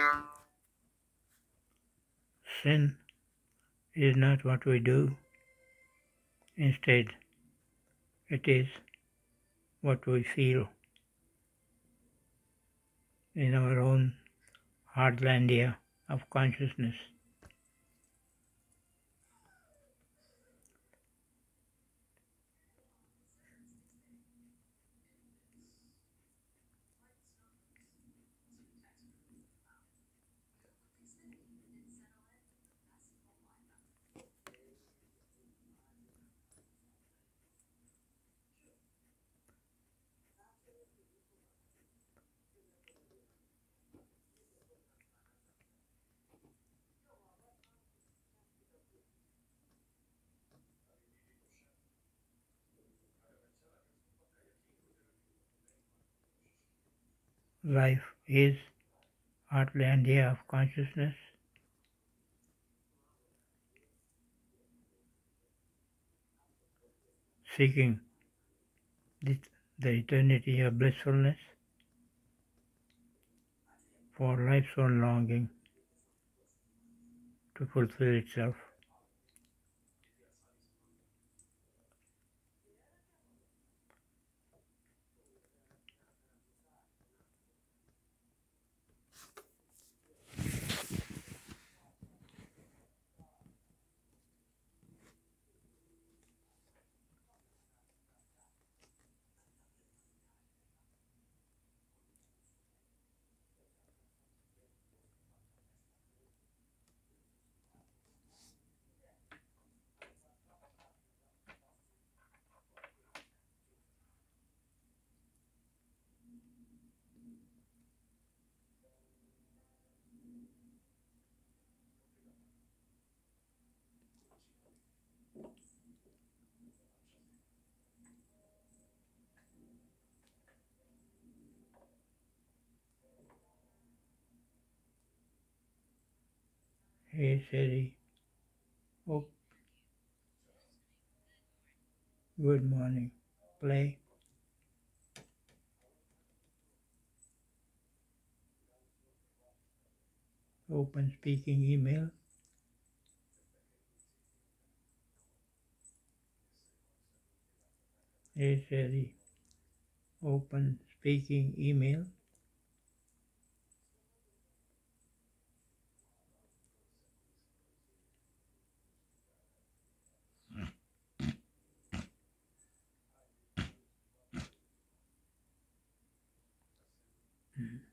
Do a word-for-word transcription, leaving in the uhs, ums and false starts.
Sin is not what we do, instead, it is what we feel in our own heartlandia of consciousness. Life is heartlandia of consciousness. Seeking the eternity of blissfulness for life's own longing to fulfill itself. Hey Siri. Oh, good morning. Play. Open speaking email. Hey Siri. Open speaking email. Mm.